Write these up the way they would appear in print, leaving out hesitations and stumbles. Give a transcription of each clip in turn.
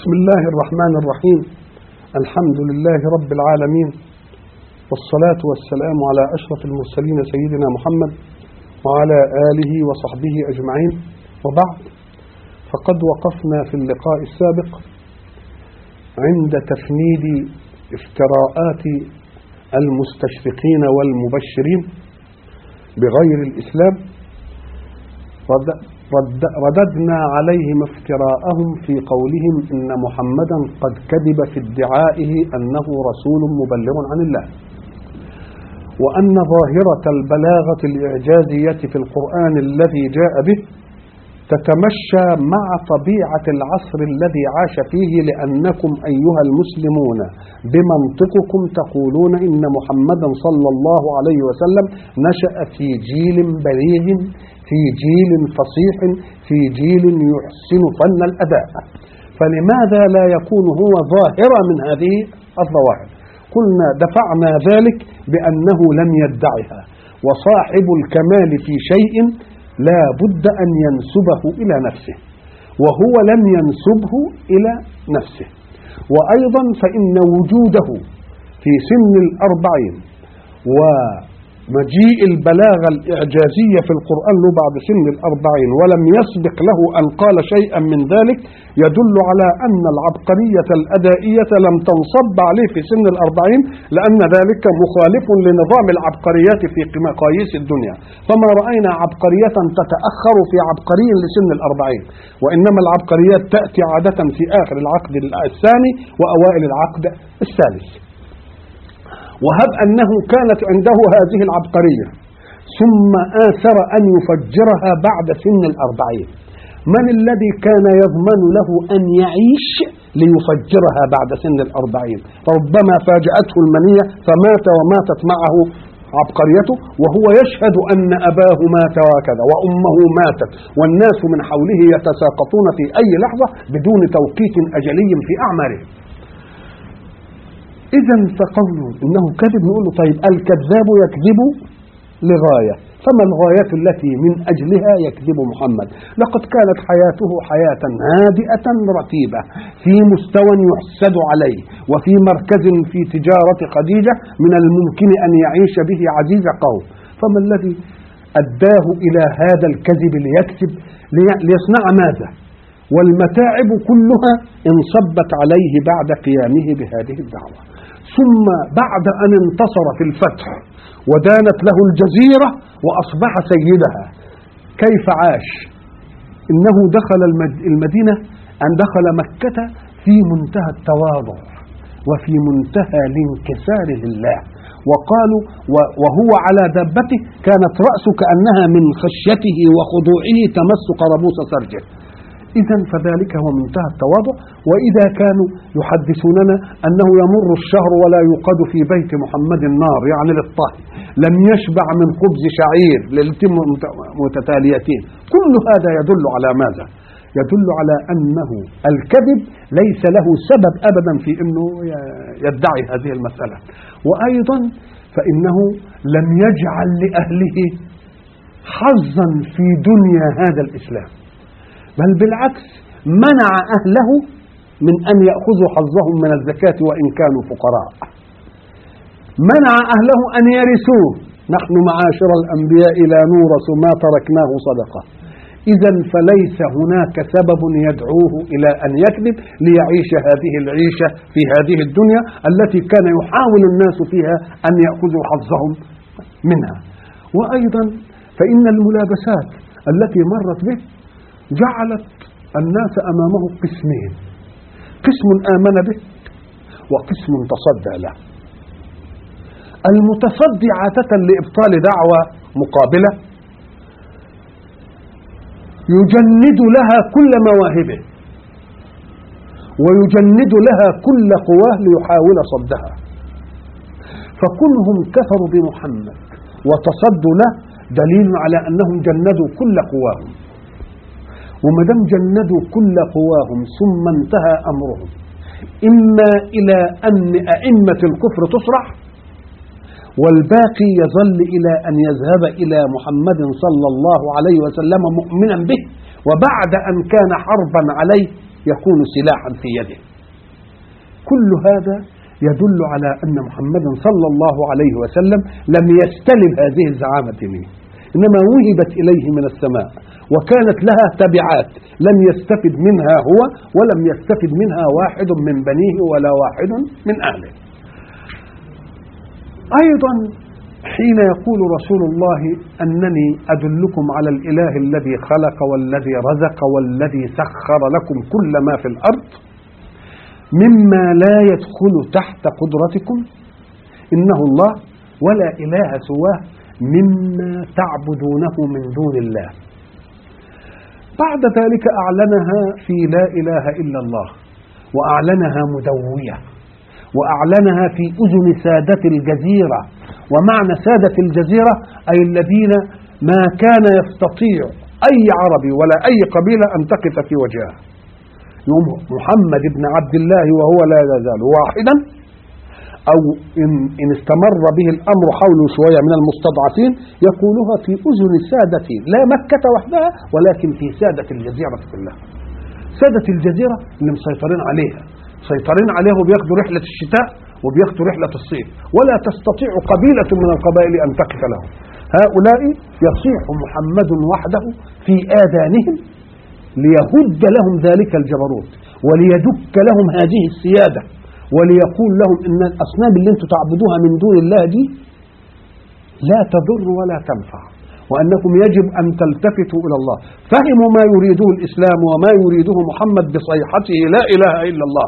بسم الله الرحمن الرحيم. الحمد لله رب العالمين، والصلاة والسلام على أشرف المرسلين سيدنا محمد وعلى آله وصحبه أجمعين، وبعد، فقد وقفنا في اللقاء السابق عند تفنيد افتراءات المستشرقين والمبشرين بغير الإسلام. رددنا عليهم افتراءهم في قولهم إن محمدا قد كذب في ادعائه أنه رسول مبلغ عن الله، وأن ظاهرة البلاغة الإعجازية في القرآن الذي جاء به تتمشى مع طبيعة العصر الذي عاش فيه، لأنكم أيها المسلمون بمنطقكم تقولون إن محمدا صلى الله عليه وسلم نشأ في جيل بليغ، في جيل فصيح، في جيل يحسن فن الأداء، فلماذا لا يكون هو ظاهرة من هذه الظواهر؟ قلنا دفعنا ذلك بأنه لم يدعها، وصاحب الكمال في شيء لا بد أن ينسبه إلى نفسه، وهو لم ينسبه إلى نفسه. وأيضا فإن وجوده في سن 40 ومجيء البلاغة الإعجازية في القرآن له بعد سن 40 ولم يسبق له أن قال شيئا من ذلك يدل على أن العبقرية الأدائية لم تنصب عليه في سن 40، لأن ذلك مخالف لنظام العبقريات في مقاييس الدنيا. فما رأينا عبقرية تتأخر في عبقري لسن 40، وإنما العبقريات تأتي عادة في آخر العقد الثاني وأوائل العقد الثالث. وهب أنه كانت عنده هذه العبقرية ثم آثر أن يفجرها بعد سن 40، من الذي كان يضمن له أن يعيش ليفجرها بعد سن 40؟ ربما فاجأته المنية فمات وماتت معه عبقريته، وهو يشهد أن أباه مات وكذا وأمه ماتت، والناس من حوله يتساقطون في أي لحظة بدون توقيت أجلي في أعمارهم. إذن فقوله إنه كذب، نقول له طيب الكذاب يكذب لغاية، فما الغاية التي من أجلها يكذب محمد؟ لقد كانت حياته حياة هادئة رتيبة في مستوى يحسد عليه، وفي مركز في تجارة خديجة من الممكن أن يعيش به عزيز قوم، فما الذي أداه إلى هذا الكذب ليكذب؟ ليصنع ماذا؟ والمتاعب كلها انصبت عليه بعد قيامه بهذه الدعوة، ثم بعد أن انتصر في الفتح ودانت له الجزيرة وأصبح سيدها، كيف عاش؟ إنه دخل المدينة، أن دخل مكة في منتهى التواضع وفي منتهى الانكسار لله، وقالوا وهو على دابته كانت رأسه كأنها من خشيته وخضوعه تمس قربوس سرجه. إذن فذلك هو منتهى التواضع. وإذا كانوا يحدثوننا أنه يمر الشهر ولا يوقد في بيت محمد النار، يعني للطهي، لم يشبع من خبز شعير ليلتين متتاليتين، كل هذا يدل على ماذا؟ يدل على أنه الكذب ليس له سبب أبدا في أنه يدعي هذه المسألة. وأيضا فإنه لم يجعل لأهله حظا في دنيا هذا الإسلام، بل بالعكس منع أهله من أن يأخذوا حظهم من الزكاة وإن كانوا فقراء، منع أهله أن يرثوه، نحن معاشر الأنبياء لا نورث ما تركناه صدقة. إذن فليس هناك سبب يدعوه إلى أن يكذب ليعيش هذه العيشة في هذه الدنيا التي كان يحاول الناس فيها أن يأخذوا حظهم منها. وأيضا فإن الملابسات التي مرت به جعلت الناس أمامه قسمين، قسم آمن به وقسم تصدى له. المتصدي عادة لإبطال دعوة مقابلة يجند لها كل مواهبه ويجند لها كل قواه ليحاول صدها، فكلهم كفروا بمحمد وتصدوا له دليل على أنهم جندوا كل قواهم، ومدام جندوا كل قواهم ثم انتهى أمرهم إما إلى أن أئمة الكفر تصرح والباقي يظل إلى أن يذهب إلى محمد صلى الله عليه وسلم مؤمنا به، وبعد أن كان حربا عليه يكون سلاحا في يده. كل هذا يدل على أن محمدا صلى الله عليه وسلم لم يستلم هذه الزعامة منه، إنما وهبت إليه من السماء، وكانت لها تبعات لم يستفد منها هو ولم يستفد منها واحد من بنيه ولا واحد من أهله. أيضا حين يقول رسول الله أنني أدلكم على الإله الذي خلق والذي رزق والذي سخر لكم كل ما في الأرض مما لا يدخل تحت قدرتكم إنه الله ولا إله سواه مما تعبدونه من دون الله. بعد ذلك أعلنها في لا إله إلا الله، وأعلنها مدوية، وأعلنها في أذن سادة الجزيرة. ومعنى سادة الجزيرة أي الذين ما كان يستطيع أي عربي ولا أي قبيلة أن تقف في وجهها. يوم محمد بن عبد الله وهو لا يزال واحدا، أو إن استمر به الأمر حوله شوية من المستضعفين، يقولها في أذن سادة لا مكة وحدها ولكن في سادة الجزيرة كلها. سادة الجزيرة اللي مسيطرين عليها، مسيطرين عليها وبياخدوا رحلة الشتاء وبياخدوا رحلة الصيف، ولا تستطيع قبيلة من القبائل أن تقف لهم. هؤلاء يصيح محمد وحده في آذانهم ليهد لهم ذلك الجبروت وليدك لهم هذه السيادة، وليقول لهم إن الأصنام اللي انتم تعبدوها من دون الله دي لا تضر ولا تنفع، وأنكم يجب أن تلتفتوا إلى الله. فهموا ما يريده الإسلام وما يريده محمد بصيحته لا إله إلا الله.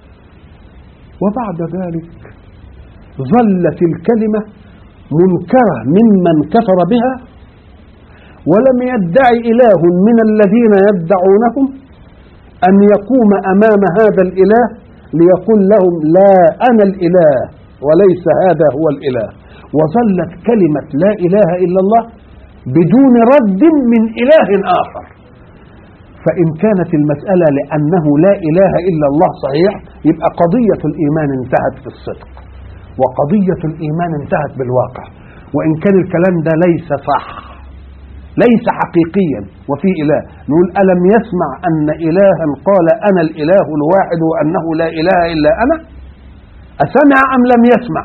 وبعد ذلك ظلت الكلمة منكرة ممن كفر بها، ولم يدعي إله من الذين يدعونهم أن يقوم أمام هذا الإله ليقول لهم لا أنا الإله وليس هذا هو الإله. وظلت كلمة لا إله إلا الله بدون رد من إله آخر. فإن كانت المسألة لأنه لا إله إلا الله صحيح، يبقى قضية الإيمان انتهت في الصدق، وقضية الإيمان انتهت بالواقع. وإن كان الكلام ده ليس صح، ليس حقيقيا وفي إله، نقول ألم يسمع أن إلها قال أنا الإله الواحد وأنه لا إله إلا أنا؟ أسمع أم لم يسمع؟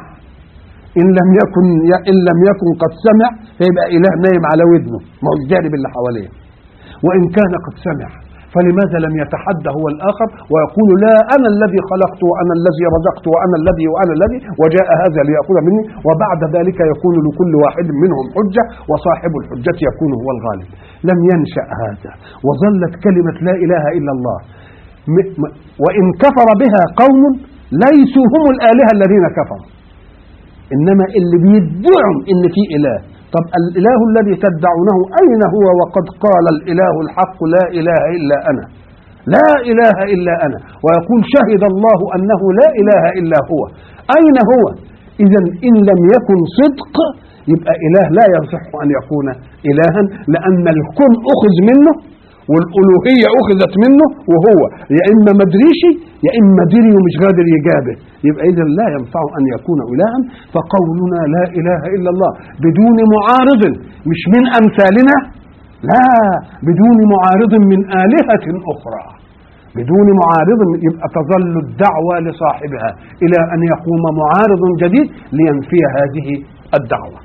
إن لم يكن قد سمع فيبقى إله نايم على ودنه، ما هو الجانب اللي حواليه. وإن كان قد سمع فلماذا لم يتحدى هو الآخر ويقول لا أنا الذي خلقت وأنا الذي رزقت وأنا الذي وأنا الذي، وجاء هذا ليأخذ مني، وبعد ذلك يكون لكل واحد منهم حجة وصاحب الحجة يكون هو الغالب. لم ينشأ هذا، وظلت كلمة لا إله إلا الله. وإن كفر بها قوم ليسوا هم الآلهة الذين كفروا، إنما اللي بيدعوا إن في إله. طب الإله الذي تدعونه أين هو وقد قال الإله الحق لا إله إلا أنا، لا إله إلا أنا، ويقول شهد الله أنه لا إله إلا هو. أين هو؟ إذا إن لم يكن صدق يبقى إله لا يصح أن يكون إلها، لأن الكون أخذ منه والألوهية أخذت منه، وهو يا إما مدريشي يا إما دري ومش قادر يجابه، يبقى إذا لا ينفع أن يكون إلها. فقولنا لا إله إلا الله بدون معارض، مش من أمثالنا، لا، بدون معارض من آلهة أخرى، بدون معارض، يبقى تظل الدعوة لصاحبها إلى أن يقوم معارض جديد لينفي هذه الدعوة.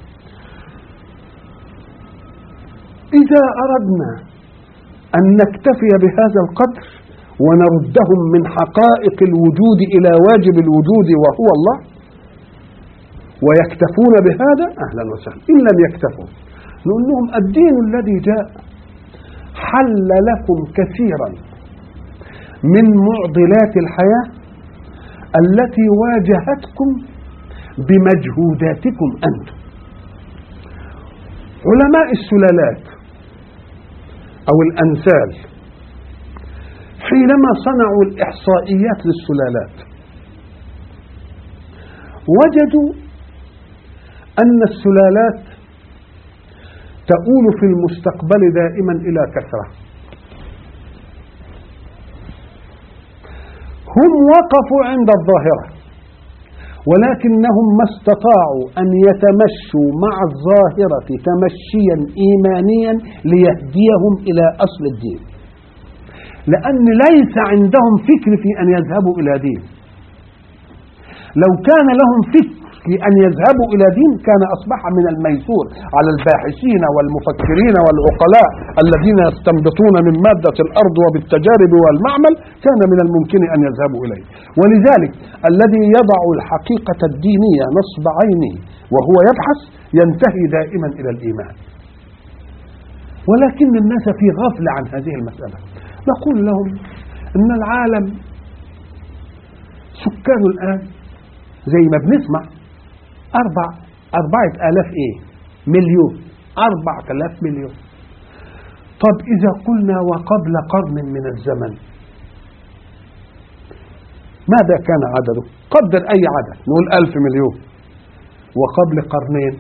إذا أردنا أن نكتفي بهذا القدر ونردهم من حقائق الوجود إلى واجب الوجود وهو الله ويكتفون بهذا أهلا وسهلا. إن لم يكتفوا نقول لهم الدين الذي جاء حل لكم كثيرا من معضلات الحياة التي واجهتكم بمجهوداتكم أنتم. علماء السلالات أو الأنسال حينما صنعوا الإحصائيات للسلالات وجدوا أن السلالات تؤول في المستقبل دائما إلى كثرة. هم وقفوا عند الظاهرة، ولكنهم ما استطاعوا أن يتمشوا مع الظاهرة تمشيا إيمانيا ليهديهم إلى أصل الدين. لأن ليس عندهم فكر في أن يذهبوا إلى دين. لو كان لهم فكر في أن يذهبوا إلى دين كان أصبح من الميسور على الباحثين والمفكرين والعقلاء الذين يستنبطون من مادة الأرض وبالتجارب والمعمل، كان من الممكن أن يذهبوا إليه. ولذلك الذي يضع الحقيقة الدينية نصب عينه وهو يبحث ينتهي دائما إلى الإيمان. ولكن الناس في غفلة عن هذه المسألة. نقول لهم إن العالم سكانه الآن زي ما بنسمع 4,000 مليون، 4,000 مليون. طب إذا قلنا وقبل قرن من الزمن ماذا كان عدده؟ قدر أي عدد، نقول 1000 مليون. وقبل قرنين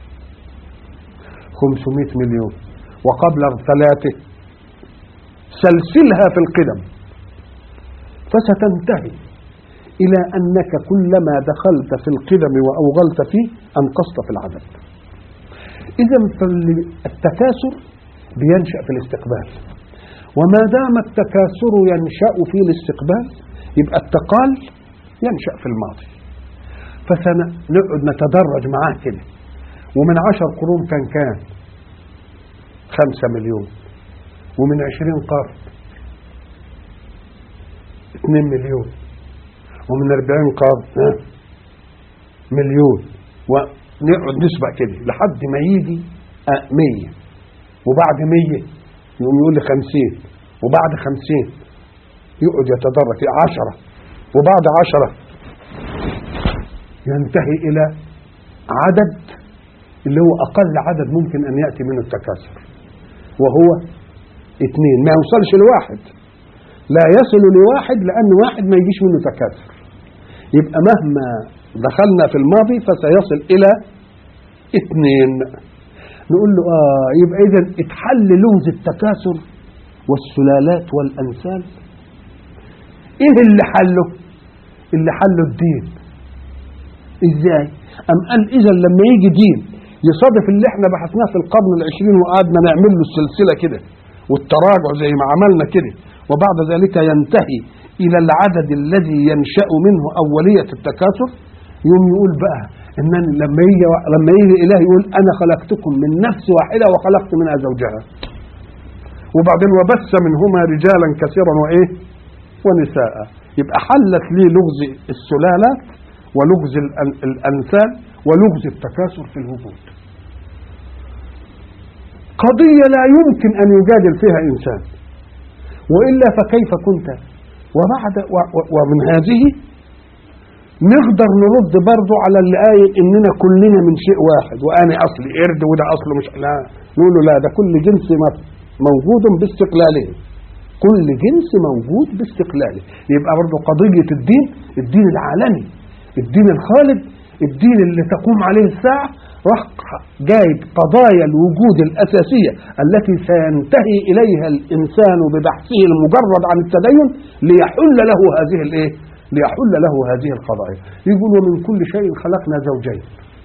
500 مليون، وقبل 3 سلسلها في القدم، فستنتهي إلى أنك كلما دخلت في القدم وأوغلت فيه أنقصت في العدد. إذا فالتكاثر بينشأ في الاستقبال، وما دام التكاثر ينشأ في الاستقبال يبقى التقال ينشأ في الماضي. فسنقعد نتدرج معاه كده، ومن 10 قرون كان 5 مليون، ومن 20 قرن 2 مليون، ومن 40 قرن مليون، ونقعد نسبق كده لحد ما يجي 100، وبعد 100 يقوم يقول لي 50، وبعد 50 يقعد يتدرج 10، وبعد 10 ينتهي إلى عدد اللي هو أقل عدد ممكن أن يأتي منه التكاثر، وهو 2. ما يوصلش ل1، لا يصل ل1، لأن 1 ما يجيش منه تكاثر. يبقى مهما دخلنا في الماضي فسيصل إلى 2. نقول له يبقى إذن اتحل لغز التكاثر والسلالات والأنسال. إيه اللي حله؟ اللي حله الدين. إزاي؟ أم قال إذن لما يجي دين يصادف اللي احنا بحثناه في القرن 20 وقعدنا نعمل له السلسلة كده والتراجع زي ما عملنا كده، وبعد ذلك ينتهي إلى العدد الذي ينشأ منه أولية التكاثر، يوم يقول بقى إن لما يجي الإله يقول أنا خلقتكم من نفس واحدة وخلقت منها زوجها، وبعدين وبث منهما رجالا كثيرا ونساء. يبقى حلت لي لغز السلالات ولغز الأنسال ولغز التكاثر في الوجود. قضية لا يمكن أن يجادل فيها إنسان، وإلا فكيف كنت؟ ومن هذه نقدر نرد برضو على اللي قايل إننا كلنا من شيء واحد، وأنا أصلي قرد وده أصله مش، لا، نقول له لا، ده كل جنس موجود باستقلاله، كل جنس موجود باستقلاله. يبقى برضو قضية الدين العالمي، الدين الخالد، الدين اللي تقوم عليه الساعة، راح جايب قضايا الوجود الأساسية التي سينتهي إليها الإنسان ببحثه المجرد عن التدين ليحل له هذه القضايا. يقول ومن كل شيء خلقنا زوجين،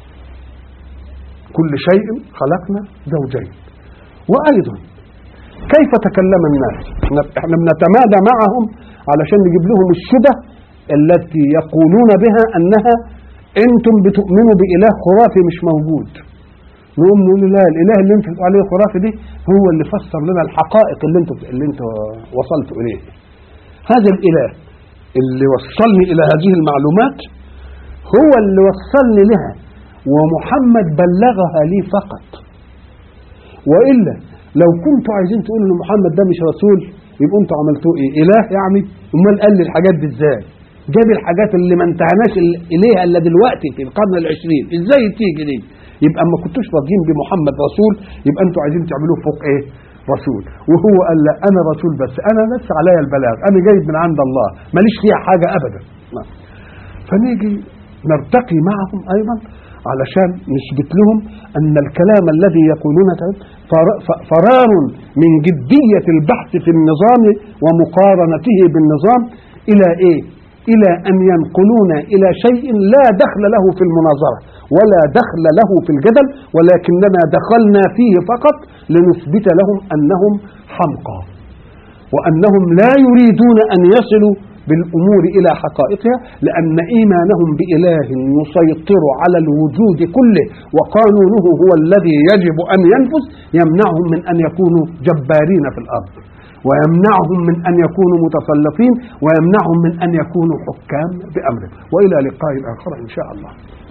كل شيء خلقنا زوجين. وأيضا كيف تكلم الناس؟ احنا بنتمادى معهم علشان نجيب لهم الشبه التي يقولون بها أنها انتم بتؤمنوا بإله خرافي مش موجود. نقوم نقول لا، الإله اللي انتم بتقولوا عليه خرافي دي هو اللي فسر لنا الحقائق اللي انتم وصلتوا إليه. هذا الإله اللي وصلني إلى هذه المعلومات هو اللي وصلني لها، ومحمد بلغها لي فقط. وإلا لو كنتوا عايزين تقولوا ان محمد ده مش رسول يبقوا انتوا عملتوه ايه؟ إله يعني؟ امال قال لي الحاجات دي ازاي؟ جاب الحاجات اللي ما انتهناش اليها الا دلوقتي في القرن 20 ازاي تيجي دي؟ يبقى ما كنتوش راضيين بمحمد رسول، يبقى انتوا عايزين تعملوه فوق رسول. وهو قال لا، انا رسول بس عليا البلاغ، انا جايب من عند الله ماليش فيها حاجه ابدا. فنيجي نرتقي معهم ايضا علشان نثبت لهم ان الكلام الذي يقولونه فرار من جديه البحث في النظام ومقارنته بالنظام الى إلى أن ينقلونا إلى شيء لا دخل له في المناظرة ولا دخل له في الجدل، ولكننا دخلنا فيه فقط لنثبت لهم أنهم حمقى. وأنهم لا يريدون أن يصلوا بالأمور إلى حقائقها، لأن إيمانهم بإله يسيطر على الوجود كله وقانونه هو الذي يجب أن ينفذ يمنعهم من أن يكونوا جبارين في الأرض، ويمنعهم من أن يكونوا متسلطين، ويمنعهم من أن يكونوا حكام بأمره. وإلى لقاء آخر إن شاء الله.